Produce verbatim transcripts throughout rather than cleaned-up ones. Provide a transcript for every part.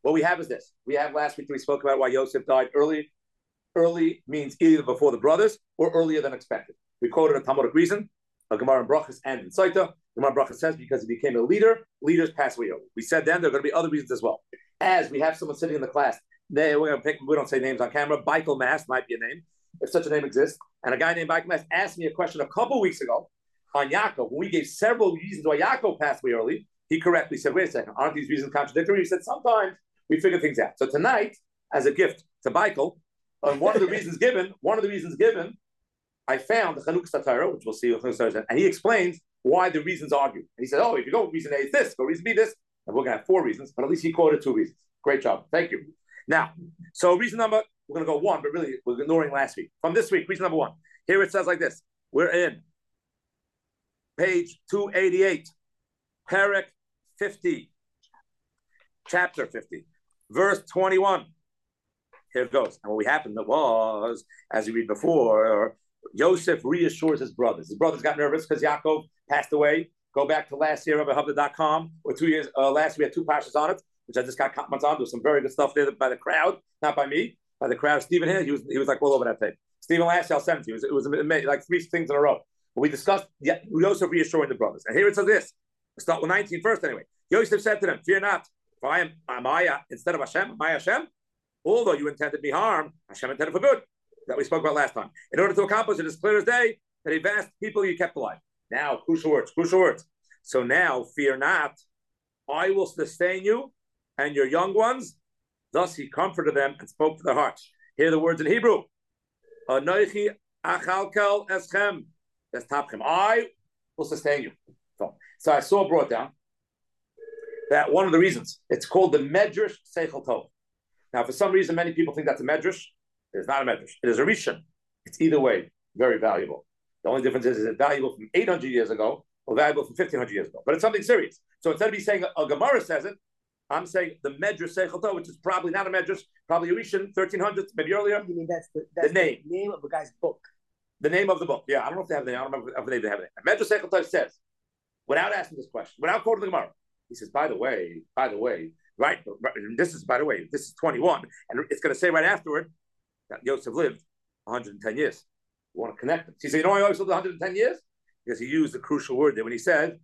What we have is this. We have last week we spoke about why Yosef died early. Early means either before the brothers or earlier than expected. We quoted a Talmudic reason, a Gemara in Brachas and in Saita. Gemara in Brachas says because he became a leader, leaders pass away early. We said then there are going to be other reasons as well. As we have someone sitting in the class, they, we're going to pick, we don't say names on camera. Baikel Mass might be a name, if such a name exists. And a guy named Baikel Mass asked me a question a couple weeks ago on Yaakov. When we gave several reasons why Yaakov passed away early, he correctly said, wait a second, aren't these reasons contradictory? He said, sometimes we figure things out. So tonight, as a gift to Baikel, uh, one of the reasons given, one of the reasons given, I found the Chanukah Satira, which we'll see, and he explains why the reasons argue. And he said, oh, if you go reason A is this, go reason B this, and we're going to have four reasons, but at least he quoted two reasons. Great job. Thank you. Now, so reason number, we're going to go one, but really we're ignoring last week. From this week, reason number one. Here it says like this. We're in page two eighty-eight, Perek fifty, chapter fifty, verse twenty-one. Here it goes. And what we happened was, as you read before, Yosef reassures his brothers. His brothers got nervous because Yaakov passed away. Go back to last year, Rabbi Hubba dot com, or two years, uh, last we had two pashas on it, which I just got comments on. There was some very good stuff there by the crowd, not by me, by the crowd. Stephen here, he was he was like all over that tape. Stephen last year, I'll send it to you. It was, it was like three things in a row. But we discussed yeah, Yosef reassuring the brothers. And here it says this. Let's start with nineteen first anyway. Yosef said to them, fear not, for I am Amaya instead of Hashem, Amaya Hashem. Although you intended me harm, Hashem intended for good. That we spoke about last time. In order to accomplish it as clear as day, that he vast people you kept alive. Now, crucial words, crucial words. So now, fear not, I will sustain you and your young ones. Thus he comforted them and spoke to their hearts. Hear the words in Hebrew. Anoichi achalkel eschem. I will sustain you. So, so I saw brought down that one of the reasons, it's called the Medrash Seichel Tov. Now, for some reason, many people think that's a Medrash. It is not a Medrash. It is a Rishon. It's either way very valuable. The only difference is, is it valuable from eight hundred years ago or valuable from fifteen hundred years ago? But it's something serious. So instead of me saying a, a Gemara says it, I'm saying the Medrash Seichel Tov, which is probably not a Medrash, probably a Rishon, thirteen hundreds, maybe earlier. You mean that's the, that's the name. the name of the guy's book? The name of the book. Yeah, I don't know if they have the name. I don't remember if they have the name. Medrash Seichel Tov says, without asking this question, without quoting the Gemara, he says, by the way, by the way, right, this is, by the way, this is twenty-one, and it's going to say right afterward that Yosef lived one hundred ten years. You want to connect them. So he said, you know why Yosef lived one hundred ten years? Because he used the crucial word there when he said,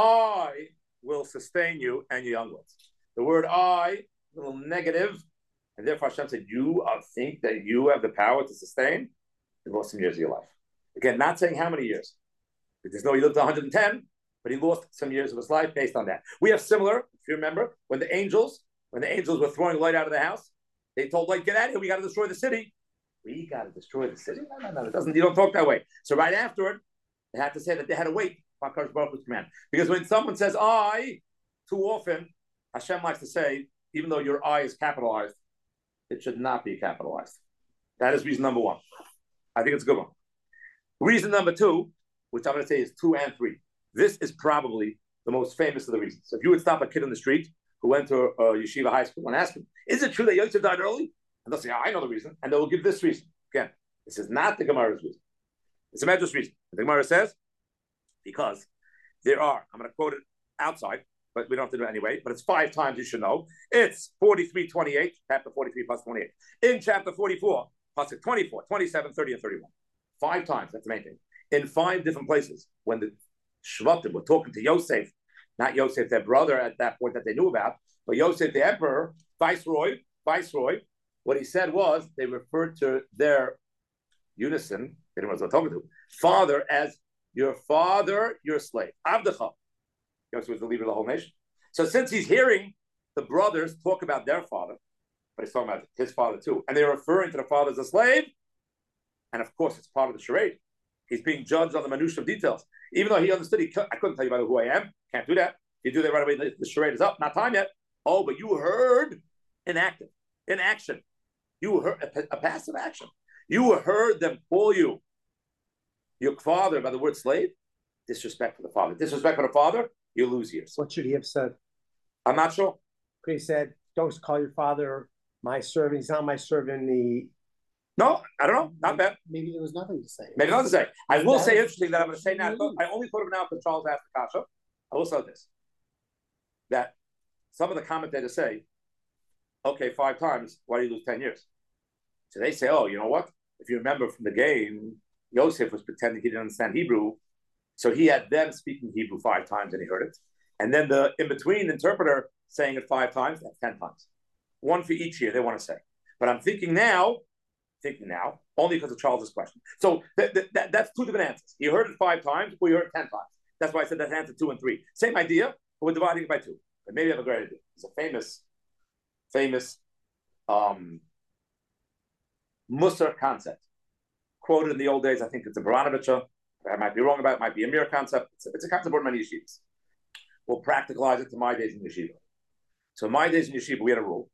I will sustain you and your young ones. The word I, a little negative, and therefore Hashem said, you think that you have the power to sustain? You lost some years of your life. Again, not saying how many years. There's no, he lived one hundred ten, but he lost some years of his life based on that. We have similar, if you remember, when the angels, when the angels were throwing light out of the house, they told light, get out of here, we got to destroy the city. We got to destroy the city? No, no, no, it doesn't, you don't talk that way. So right afterward, they had to say that they had to wait for HaKadosh Baruch Hu's command. Because when someone says I, too often, Hashem likes to say, even though your I is capitalized, it should not be capitalized. That is reason number one. I think it's a good one. Reason number two, which I'm going to say is two and three. This is probably the most famous of the reasons. So if you would stop a kid in the street who went to a yeshiva high school and ask him, is it true that Yosef died early? And they'll say, oh, I know the reason. And they will give this reason. Again, this is not the Gemara's reason. It's a Medrash reason. The Gemara says, because there are, I'm going to quote it outside, but we don't have to do it anyway, but it's five times you should know. It's forty-three twenty-eight, chapter forty-three plus twenty-eight. In chapter forty-four, plus twenty-four, twenty-seven, thirty, and thirty-one. Five times, that's the main thing. In five different places, when the Shvatim were talking to Yosef, not Yosef, their brother at that point that they knew about, but Yosef, the emperor, viceroy, viceroy, what he said was, they referred to their unison, they didn't know what they were talking to, father as your father, your slave. Abdecha. Yosef was the leader of the whole nation. So since he's hearing the brothers talk about their father, but he's talking about his father too, and they're referring to the father as a slave, and of course it's part of the charade. He's being judged on the minutiae of details. Even though he understood, he could, I couldn't tell you by who I am. Can't do that. You do that right away, the, the charade is up. Not time yet. Oh, but you heard inactive, in action. You heard a, a passive action. You heard them call you your father by the word slave. Disrespect for the father. Disrespect for the father, you lose years. What should he have said? I'm not sure. Could he said, don't call your father my servant. He's not my servant. The No, I don't know. Not bad. Maybe there was nothing to say. Maybe nothing to say. I will say interesting that I'm going to say now. I only thought of it now because Charles asked the Kasha. I will say this. That some of the commentators say Okay, five times. Why do you lose ten years? So they say, oh, you know what? If you remember from the game, Yosef was pretending he didn't understand Hebrew. So he had them speaking Hebrew five times and he heard it. And then the in-between interpreter saying it five times, that's ten times. One for each year they want to say. But I'm thinking now, thinking now, only because of Charles's question. So th- th- that, that's two different answers. You heard it five times or you heard it ten times. That's why I said that's answer two and three. Same idea, but we're dividing it by two. But maybe I have a great idea. It's a famous, famous um, Musar concept. Quoted in the old days, I think it's a Baranovich. I might be wrong about it, it might be a mere concept. It's a, it's a concept of many yeshivas. We'll practicalize it to my days in yeshiva. So in my days in yeshiva, we had a rule.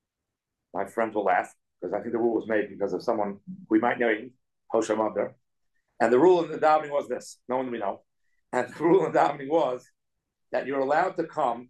My friends will laugh because I think the rule was made because of someone we might know, Hoshem Abder. And the rule in the davening was this, no one we know. And the rule in the davening was that you're allowed to come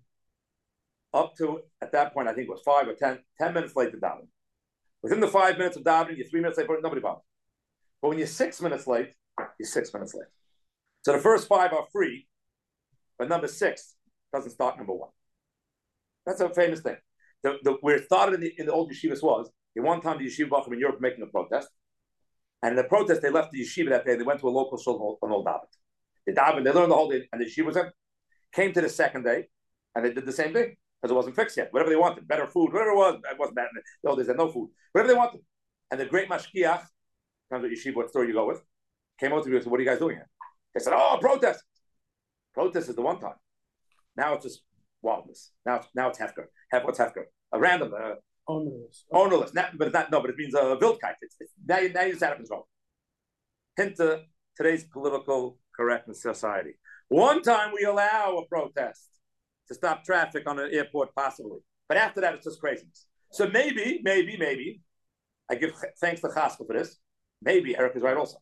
up to, at that point, I think it was five or ten, ten minutes late to davening. Within the five minutes of davening, you're three minutes late, nobody bothers. But when you're six minutes late, you're six minutes late. So the first five are free, but number six doesn't start number one. That's a famous thing. The, the, where it started in the, in the old yeshivas was, in one time the yeshiva bachim in Europe were making a protest. And in the protest, they left the yeshiva that day. They went to a local shul on Old David. They davened, they learned the whole day, and the yeshiva was in. Came to the second day, and they did the same thing, because it wasn't fixed yet. Whatever they wanted, better food, whatever it was, it wasn't bad. The old days had no food. Whatever they wanted. And the great mashkiach, comes to yeshiva, what story you go with, came out to me and said, what are you guys doing here? They said, oh, protest. Protest is the one time. Now it's just wildness. Now it's, now it's Hefker. Hef, what's Hefker? A random. Uh, Ownerless. Ownerless. Not, but it's not, no, but it means a uh, Wildkeit. It's, it's, now, you, now you're out of control. Hint to today's political correctness society. One time we allow a protest to stop traffic on an airport, possibly. But after that, it's just craziness. So maybe, maybe, maybe, I give thanks to Chaskel for this. Maybe Eric is right also.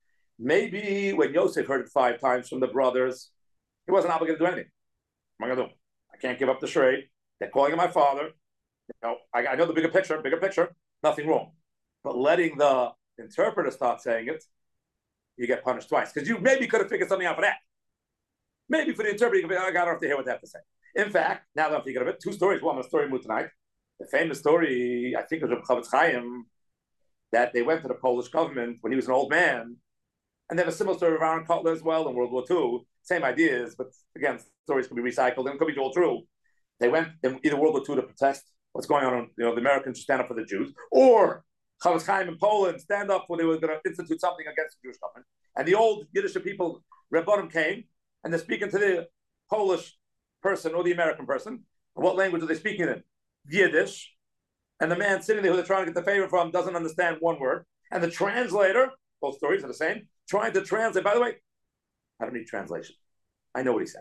Maybe when Yosef heard it five times from the brothers, he wasn't obligated to do anything. What am I going to do? I can't give up the charade. They're calling him my father. You know, I, I know the bigger picture, bigger picture, nothing wrong. But letting the interpreter start saying it, you get punished twice. Because you maybe could have figured something out for that. Maybe for the interpreter, you could be, I got to hear what they have to say. In fact, now that I'm thinking of it, two stories. One, a story mood tonight. The famous story, I think it was of Chavetz Chaim, that they went to the Polish government when he was an old man. And they have a similar story of Aaron Kotler as well in World War Two. Same ideas, but again, stories can be recycled and could be all true. They went in either World War Two to protest what's going on. You know, the Americans stand up for the Jews, or Chavetz Chaim in Poland stand up when they were going to institute something against the Jewish government. And the old Yiddish people, Rebbeim, came and they're speaking to the Polish person or the American person. What language are they speaking in? Yiddish. And the man sitting there who they're trying to get the favor from doesn't understand one word. And the translator, both stories are the same, trying to translate. By the way, I don't need translation. I know what he's saying.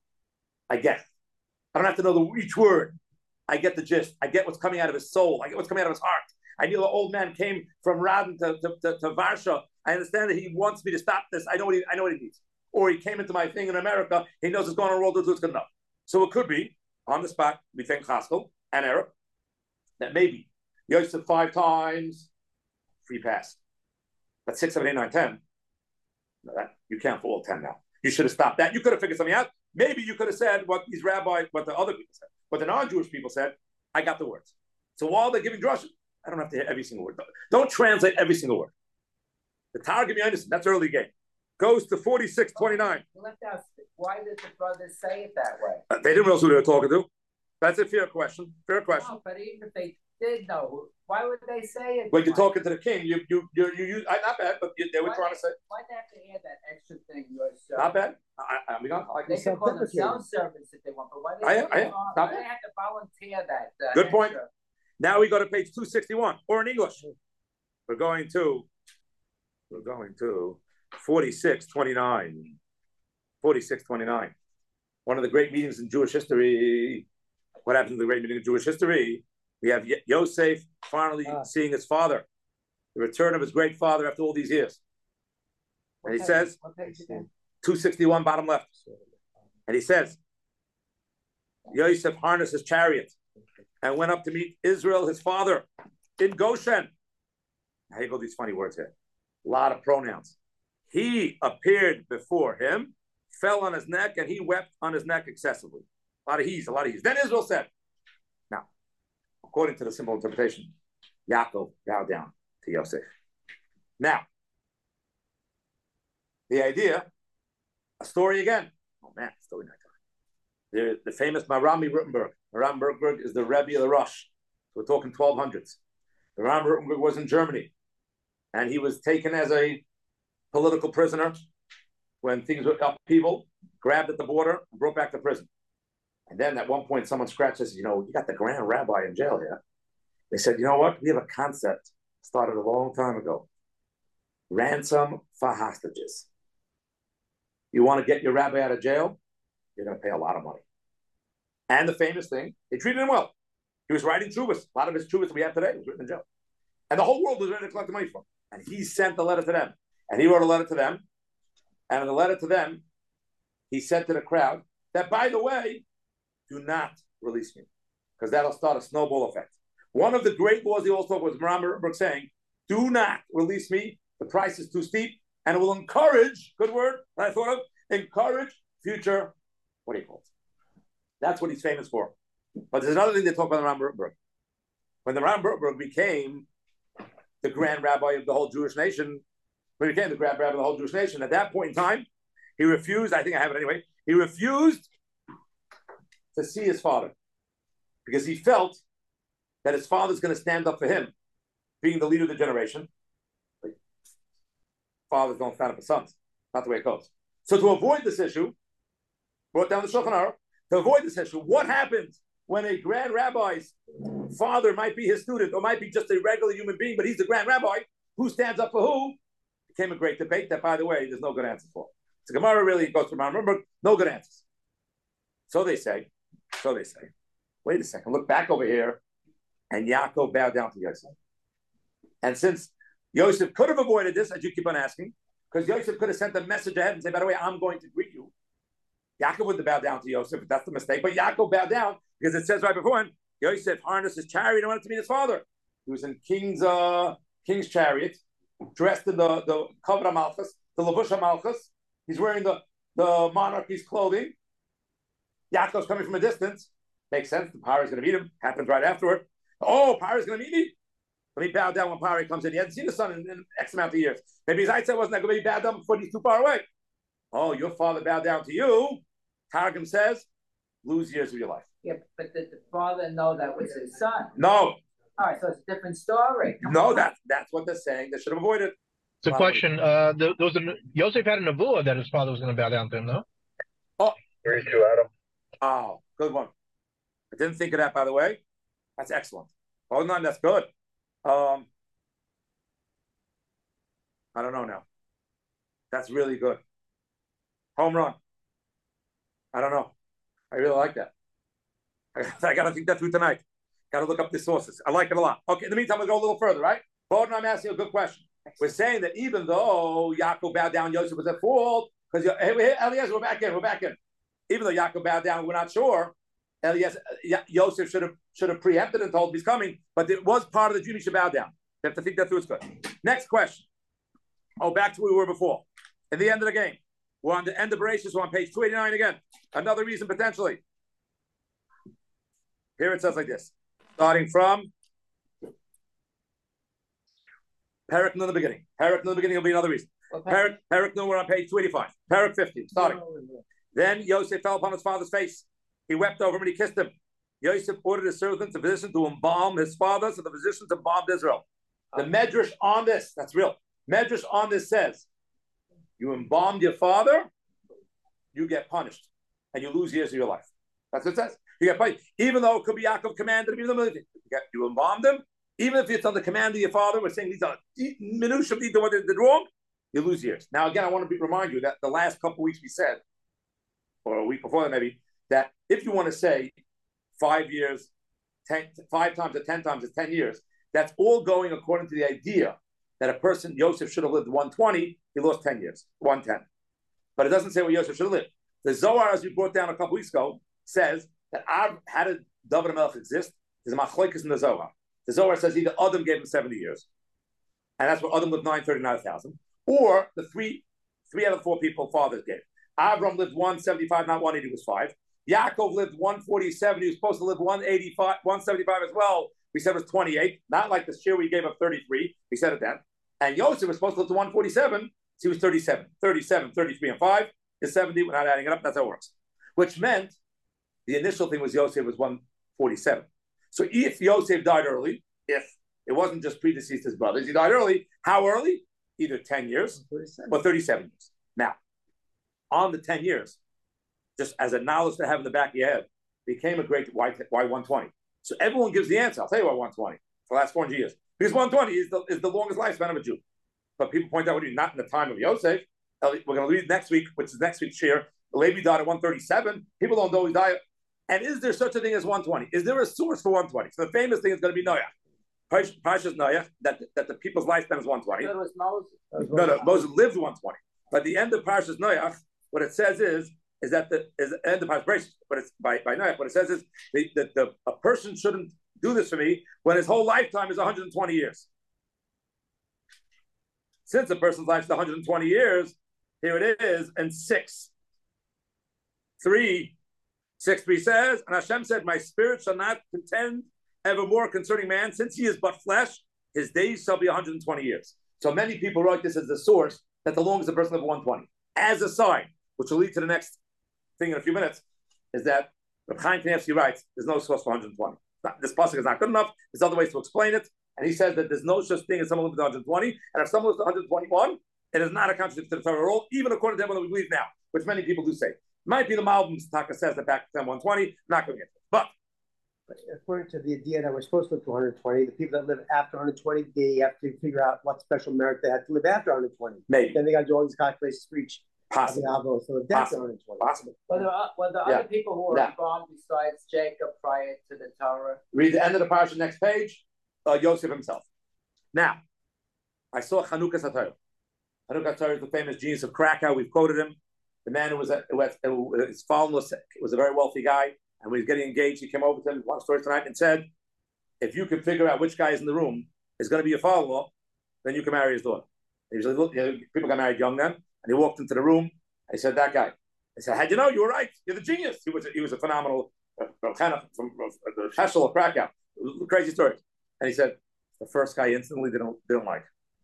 I get it. I don't have to know the, each word. I get the gist. I get what's coming out of his soul. I get what's coming out of his heart. I knew the old man came from Radin to, to, to, to Varsha. I understand that he wants me to stop this. I know what he, I know what he needs. Or he came into my thing in America. He knows it's going on World War Two. It's good enough. So it could be, on the spot, we think Chaskel and Eric, that maybe Yosef five times, free pass. But six, seven, eight, nine, ten, no, that, you can't for all ten now. You should have stopped that. You could have figured something out. Maybe you could have said what these rabbis, what the other people said, what the non-Jewish people said. I got the words. So while they're giving drush, I don't have to hear every single word. Don't translate every single word. The Targum Yonis, that's early game, goes to forty-six twenty-nine. Why did the brothers say it that way? Uh, they didn't know who they were talking to. That's a fair question. Fair question. No, but even if they did know, why would they say it? When you're talking to the king, you you you you, you not bad, but you, they were why trying they, to say. Why'd they have to add that extra thing? Yourself? Not bad. I, I mean, I, I they can call themselves servants if they want, but why they, I, I, I, why they have to volunteer that? Uh, Good extra? point. Now we go to page two sixty-one, or in English. We're going to, we're going to forty-six twenty-nine. forty-six twenty-nine. One of the great meetings in Jewish history. What happens in the great meeting in Jewish history? We have Yosef finally ah. seeing his father, the return of his great father after all these years. And he says, two sixty-one, bottom left. And he says, Yosef harnessed his chariot and went up to meet Israel, his father, in Goshen. Now you go these funny words here. A lot of pronouns. He appeared before him, fell on his neck, and he wept on his neck excessively. A lot of he's, a lot of he's. Then Israel said, now, according to the simple interpretation, Yaakov bowed down to Yosef. Now, the idea, a story again. Oh man, story night time. The, the famous Marami Rutenberg. Marami Rutenberg is the Rebbe of the Rosh. So we're talking twelve hundreds. Marami Rutenberg was in Germany, and he was taken as a political prisoner when things were upheaval, grabbed at the border, and brought back to prison. And then at one point, someone scratched us, you know, you got the grand rabbi in jail here. They said, you know what? We have a concept started a long time ago. Ransom for hostages. You want to get your rabbi out of jail? You're going to pay a lot of money. And the famous thing, they treated him well. He was writing chuvas. A lot of his chuvas we have today was written in jail. And the whole world was ready to collect the money from him. And he sent the letter to them. And he wrote a letter to them. And in the letter to them, he said to the crowd that, by the way, do not release me, because that'll start a snowball effect. One of the great laws he also was Marami Rutenberg saying, do not release me. The price is too steep. And it will encourage, good word, I thought of, encourage future, what do you call it? That's what he's famous for. But there's another thing they talk about Marami Rutenberg. When the Marami Rutenberg became the grand rabbi of the whole Jewish nation, when he became the grand rabbi of the whole Jewish nation, at that point in time, he refused, I think I have it anyway, he refused to see his father because he felt that his father's going to stand up for him, being the leader of the generation. But fathers don't stand up for sons. Not the way it goes. So to avoid this issue, brought down the Shulchan Aruch, to avoid this issue, what happens when a grand rabbi's father might be his student or might be just a regular human being, but he's the grand rabbi? Who stands up for who? Became a great debate that, by the way, there's no good answer for. So Gemara really goes to Marami Rutenberg, no good answers. So they say, so they say, wait a second, look back over here, and Yaakov bowed down to Yosef. And since Yosef could have avoided this, as you keep on asking, because Yosef could have sent a message ahead and say, by the way, I'm going to greet you. Yaakov wouldn't have bowed down to Yosef, that's the mistake. But Yaakov bowed down because it says right before him, Yosef harnessed his chariot and wanted to meet his father. He was in king's uh, king's chariot, dressed in the the Kavra Malchus, the Lavusha Malchus. He's wearing the, the monarchy's clothing. Yaakov's coming from a distance. Makes sense. The Pari is going to meet him. Happens right afterward. Oh, Pari is going to meet me. Let me bow down when Pari comes in. He hadn't seen the son in, in X amount of years. Maybe his eyesight wasn't that good. Maybe he bowed down before he's too far away. Oh, your father bowed down to you. Targum says, lose years of your life. Yeah, but did the father know that was his son? No. All right, so it's a different story. Come no, on. that's that's what they're saying. They should have avoided. It's a question. Uh, there, there was a, Yosef had a nevuah that his father was going to bow down to him, no? Oh, Where's you, Adam? Oh, good one. I didn't think of that, by the way. That's excellent. Oh, no, that's good. Um, I don't know now. That's really good. Home run. I don't know. I really like that. I, I got to think that through tonight. Got to look up the sources. I like it a lot. Okay, in the meantime, we'll go a little further, right? Bowden, I'm asking you a good question. We're saying that even though Yaakov bowed down, Yosef was at fault, because hey, Eliezer, we're back in, we're back in. Even though Yaakov bowed down, we're not sure. Eliezer, Yosef should have should have preempted and told him he's coming, but it was part of the dream. He should bow down. You have to think that through. It's good. Next question. Oh, back to where we were before. In the end of the game, we're on the end of Bereshit. We're on page two eighty-nine again. Another reason potentially. Here it says like this, starting from Perek in the beginning. Perek in the beginning will be another reason. Perek, Perek, we're on page two eighty-five. Perek fifty, starting. Then Yosef fell upon his father's face. He wept over him and he kissed him. Yosef ordered his servants, the physician, to embalm his father, so the physicians embalmed Israel. The Medrash on this, that's real. Medrash on this says, you embalmed your father, you get punished, and you lose years of your life. That's what it says. You get punished. Even though it could be Yaakov commanded him, even though you, get, you embalmed him, even if it's on the command of your father, we're saying these are minutiae of what they did wrong, you lose years. Now, again, I want to be, remind you that the last couple of weeks we said, or a week before that maybe, that if you want to say five years, ten, five times or ten times is ten years, that's all going according to the idea that a person, Yosef should have lived one twenty, he lost ten years, one ten. But it doesn't say what Yosef should have lived. The Zohar, as we brought down a couple weeks ago, says that Av, how did David HaMelech exist? There's a machlokes in the Zohar. The Zohar says either Adam gave him seventy years, and that's what Adam lived nine hundred thirty-nine thousand, or the three, three out of the four people fathers gave. Avram lived one seventy-five, not one eighty, was five. Yaakov lived one forty-seven. He was supposed to live one eighty-five, one seventy-five as well, we said it was twenty-eight, not like the year we gave up thirty-three. We said it then. And Yosef was supposed to live to one forty-seven, so he was thirty-seven. thirty-seven, thirty-three, and five is seventy. We're not adding it up. That's how it works. Which meant the initial thing was Yosef was one forty-seven. So if Yosef died early, if it wasn't just predeceased his brothers, he died early. How early? Either ten years or thirty-seven years. Now, on the ten years, just as a knowledge to have in the back of your head, became a great why, why one twenty. So everyone gives the answer. I'll tell you why one twenty for the last four hundred years. Because one twenty is the, is the longest lifespan of a Jew. But people point out, what do you not in the time of Yosef? We're going to read next week, which is next week's share. Levi died at one thirty-seven. People don't know he died. And is there such a thing as one twenty? Is there a source for one twenty? So the famous thing is going to be Noach. Parshas Noach, that, that the people's lifespan is one twenty. That was Moses. No, no, Moses lived one twenty. But the end of Parshas Noach, what it says is, is that the is the end of Parshas Bereshit, but it's by, by Noach. What it says is the, the, the, a person shouldn't do this for me when his whole lifetime is one hundred twenty years. Since a person's life is one hundred twenty years, here it is, and six. Three, six, three says, and Hashem said, my spirit shall not contend evermore concerning man, since he is but flesh, his days shall be one hundred twenty years. So many people write this as the source that the longest a person lived one twenty. As a sign, which will lead to the next thing in a few minutes, is that Reb Chaim Kanievsky writes, there's no source for one hundred twenty. Not, this pasuk is not good enough. There's other ways to explain it. And he says that there's no such thing as someone who lives to one hundred twenty. And if someone lives to one hundred twenty-one, it is not a contradiction to the Torah at all, even according to everyone that we believe now, which many people do say. Might be the Malbim Taka says that back to one twenty, not going to get it. But according to the idea that we're supposed to live to one hundred twenty, the people that live after one hundred twenty, they have to figure out what special merit they had to live after one hundred twenty. Maybe. Then they got to do all these calculations for each. Possible. So that's one hundred twenty. Possible. Were there, were there Yeah. other people who were Yeah. born besides Jacob prior to the Torah? Read the end of the parasha, next page. Uh, Yosef himself. Now, I saw Chanukah Satar. Chanukah Satar is the famous genius of Krakow. We've quoted him. The man who was, a, who was who, his father was, was a very wealthy guy, and when he was getting engaged, he came over to him, long story tonight, and said, if you can figure out which guy is in the room is going to be your father-in-law, then you can marry his daughter. He was, you know, people got married young then, and he walked into the room, and he said, that guy. I said, how'd you know? You were right. You're the genius. He was a, he was a phenomenal uh, kind of from uh, the Heschel of Krakow. Crazy story. And he said, the first guy instantly didn't, didn't like.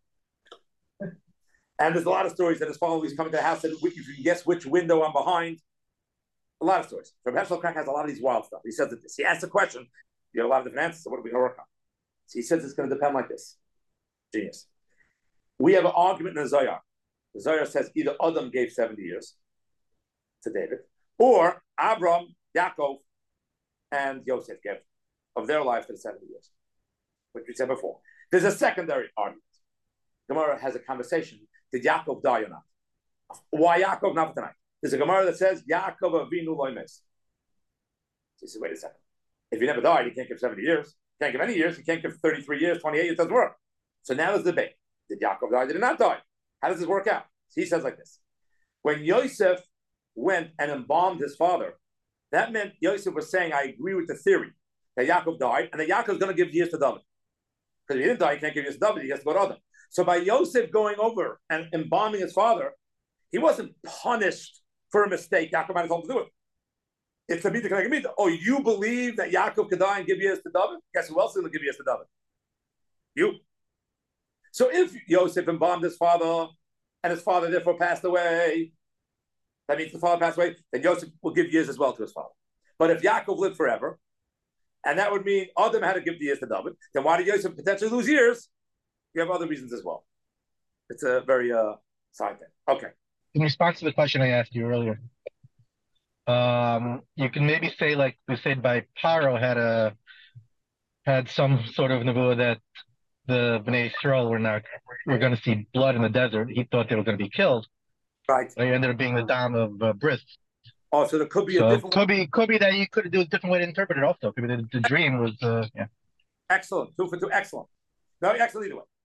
And there's a lot of stories that his father was coming to the house and if you can guess which window I'm behind. A lot of stories. Rabbi Heschel Krakow has a lot of these wild stuff. He says that this. He asks a question. You have a lot of different answers. So what are we going to work on? So he says it's going to depend like this. Genius. We have an argument in the Zohar. The Zohar says either Adam gave seventy years to David, or Abram, Yaakov, and Yosef gave of their life to seventy years, which we said before. There's a secondary argument. Gemara has a conversation. Did Yaakov die or not? Why Yaakov? Not for tonight. There's a Gemara that says Yaakov Avinu lo mes. So you say, wait a second. If he never died, he can't give seventy years. He can't give any years. He can't give thirty-three years, twenty-eight years. It doesn't work. So now there's the debate. Did Yaakov die? Did he not die? How does this work out? So he says like this. When Yosef went and embalmed his father, that meant Yosef was saying, I agree with the theory that Yaakov died, and that Yaakov's going to give years to David. Because if he didn't die, he can't give years to David. He has to go to Adam. So by Yosef going over and embalming his father, he wasn't punished for a mistake. Yaakov might have told him to do it. It's a mita connected mita. Oh, you believe that Yaakov could die and give years to David? Guess who else is going to give years to David? You. So if Yosef embalmed his father and his father therefore passed away, that means the father passed away, then Yosef will give years as well to his father. But if Yaakov lived forever, and that would mean Adam had to give the years to David, then why did Yosef potentially lose years? You have other reasons as well. It's a very uh, side thing. Okay. In response to the question I asked you earlier, um, you can maybe say, like we said, by Paro had a had some sort of nevuah that the Bnei Yisrael were not were going to see blood in the desert. He thought they were going to be killed. Right. They ended up being the dam of uh, Bris. Oh, so there could be so a different could one. be could be that you could do a different way to interpret it. Also, could be the, the dream was uh, yeah. Excellent. Two for two. Excellent. No, excellent either way.